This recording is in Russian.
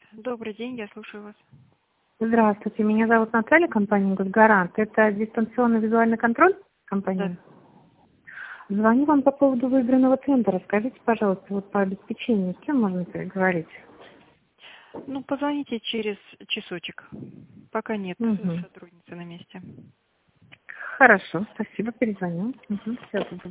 Добрый день, я слушаю вас. Здравствуйте, меня зовут Наталья, компания «Госгарант». Это дистанционный визуальный контроль компании? Да. Звоню вам по поводу выбранного центра. Скажите, пожалуйста, вот по обеспечению, с кем можно переговорить? Ну, позвоните через часочек. Пока нет Угу. сотрудницы на месте. Хорошо, спасибо, перезвоню. Угу.